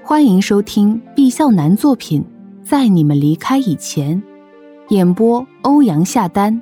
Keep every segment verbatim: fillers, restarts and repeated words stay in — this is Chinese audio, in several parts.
欢迎收听毕笑男作品《在你们离开以前》，演播欧阳夏丹。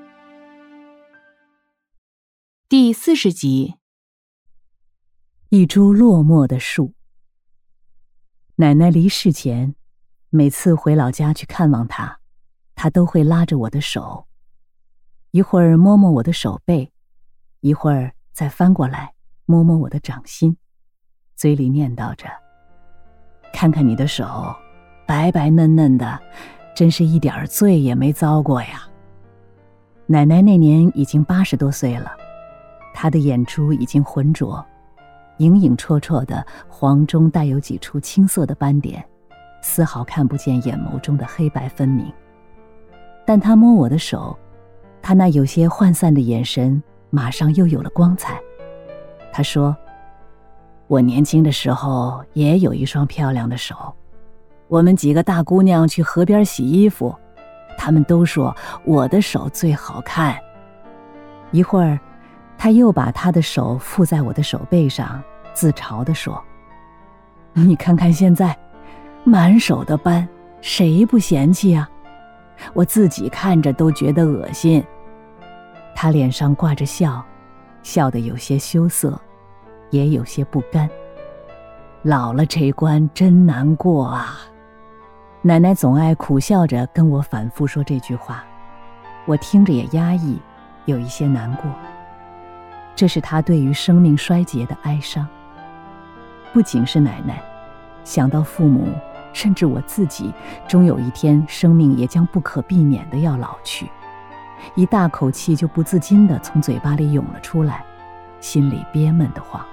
第四十集。 一株落寞的树。奶奶离世前，每次回老家去看望她，她都会拉着我的手，一会儿摸摸我的手背，一会儿再翻过来摸摸我的掌心，嘴里念叨着：看看你的手，白白嫩嫩的，真是一点罪也没遭过呀。奶奶那年已经八十多岁了，她的眼珠已经浑浊，影影绰绰的黄中带有几处青色的斑点，丝毫看不见眼眸中的黑白分明。但她摸我的手，她那有些涣散的眼神马上又有了光彩。她说：我年轻的时候也有一双漂亮的手，我们几个大姑娘去河边洗衣服，她们都说我的手最好看。一会儿她又把她的手附在我的手背上，自嘲地说：你看看现在满手的斑，谁不嫌弃啊？我自己看着都觉得恶心。她脸上挂着笑，笑得有些羞涩，也有些不甘。老了这关真难过啊。奶奶总爱苦笑着跟我反复说这句话，我听着也压抑，有一些难过。这是她对于生命衰竭的哀伤。不仅是奶奶，想到父母，甚至我自己，终有一天生命也将不可避免地要老去，一大口气就不自禁地从嘴巴里涌了出来，心里憋闷得慌。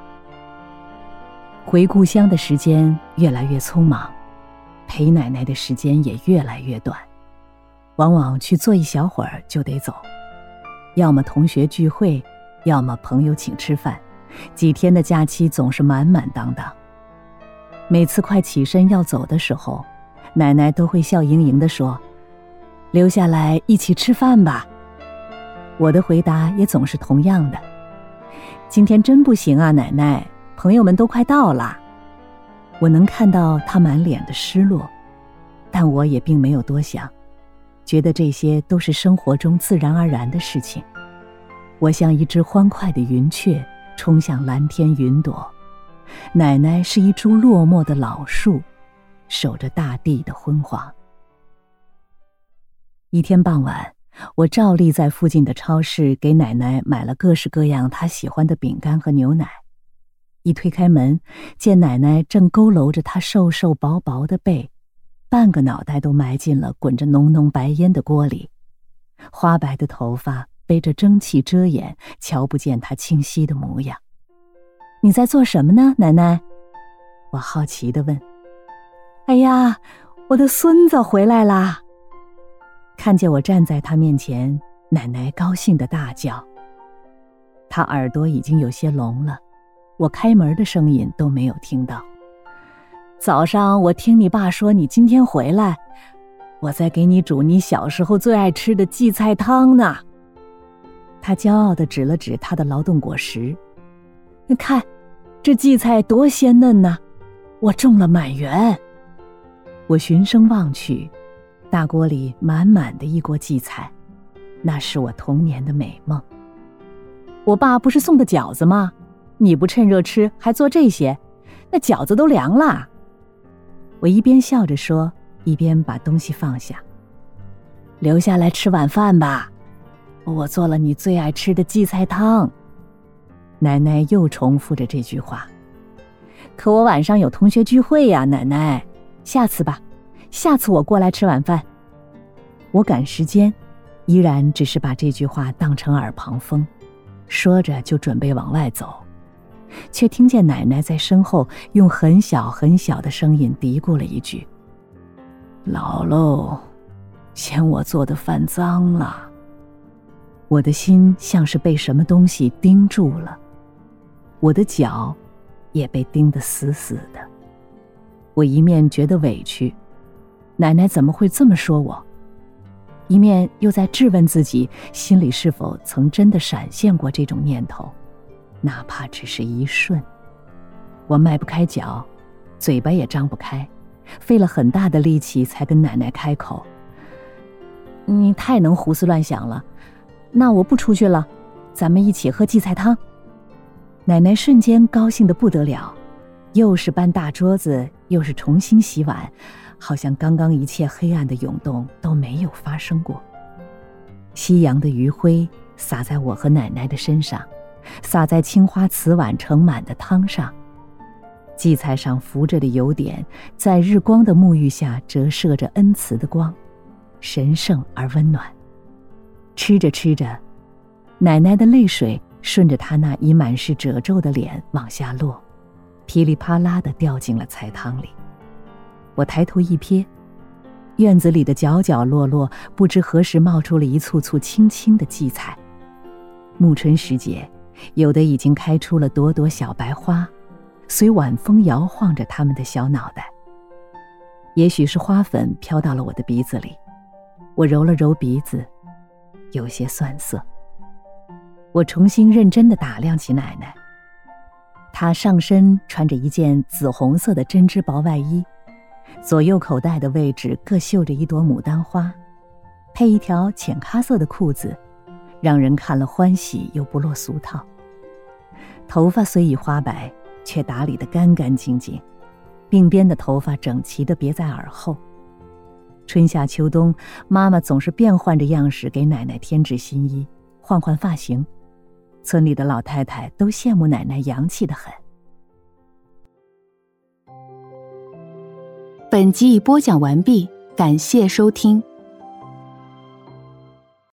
回故乡的时间越来越匆忙，陪奶奶的时间也越来越短，往往去坐一小会儿就得走，要么同学聚会，要么朋友请吃饭，几天的假期总是满满当当。每次快起身要走的时候，奶奶都会笑盈盈地说：留下来一起吃饭吧。我的回答也总是同样的：今天真不行啊，奶奶，朋友们都快到了。我能看到她满脸的失落，但我也并没有多想，觉得这些都是生活中自然而然的事情。我像一只欢快的云雀，冲向蓝天云朵，奶奶是一株落寞的老树，守着大地的昏黄。一天傍晚，我照例在附近的超市给奶奶买了各式各样她喜欢的饼干和牛奶。一推开门，见奶奶正佝偻着她瘦瘦薄薄的背，半个脑袋都埋进了滚着浓浓白烟的锅里，花白的头发背着蒸汽遮掩，瞧不见她清晰的模样。你在做什么呢，奶奶？我好奇地问。哎呀，我的孙子回来啦！看见我站在他面前，奶奶高兴地大叫。她耳朵已经有些聋了，我开门的声音都没有听到。早上我听你爸说你今天回来，我在给你煮你小时候最爱吃的荠菜汤呢。他骄傲地指了指他的劳动果实。你看，这荠菜多鲜嫩呢，我种了满园。我循声望去，大锅里满满的一锅荠菜，那是我童年的美梦。我爸不是送的饺子吗？你不趁热吃，还做这些，那饺子都凉了。我一边笑着说，一边把东西放下。留下来吃晚饭吧，我做了你最爱吃的荠菜汤。奶奶又重复着这句话。可我晚上有同学聚会呀，奶奶，下次吧，下次我过来吃晚饭。我赶时间，依然只是把这句话当成耳旁风，说着就准备往外走，却听见奶奶在身后用很小很小的声音嘀咕了一句：姥姥，嫌我做的饭脏了。我的心像是被什么东西钉住了，我的脚也被钉得死死的。我一面觉得委屈，奶奶怎么会这么说我，一面又在质问自己心里是否曾真的闪现过这种念头，哪怕只是一瞬。我迈不开脚， 嘴巴也张不开，费了很大的力气才跟奶奶开口：“你太能胡思乱想了，那我不出去了，咱们一起喝荠菜汤。”奶奶瞬间高兴得不得了，又是搬大桌子，又是重新洗碗，好像刚刚一切黑暗的涌动都没有发生过。夕阳的余晖洒在我和奶奶的身上，洒在青花瓷碗盛满的汤上，荠菜上浮着的油点在日光的沐浴下折射着恩慈的光，神圣而温暖。吃着吃着，奶奶的泪水顺着她那已满是褶皱的脸往下落，噼里啪啦地掉进了菜汤里。我抬头一瞥，院子里的角角落落不知何时冒出了一簇簇青青的荠菜。暮春时节，有的已经开出了朵朵小白花，随晚风摇晃着它们的小脑袋。也许是花粉飘到了我的鼻子里，我揉了揉鼻子，有些酸涩。我重新认真地打量起奶奶，她上身穿着一件紫红色的针织薄外衣，左右口袋的位置各绣着一朵牡丹花，配一条浅咖色的裤子，让人看了欢喜又不落俗套。头发虽已花白，却打理得干干净净，鬓边的头发整齐地别在耳后。春夏秋冬，妈妈总是变换着样式给奶奶添置新衣，换换发型。村里的老太太都羡慕奶奶洋气得很。 本集已播讲完毕，感谢收听。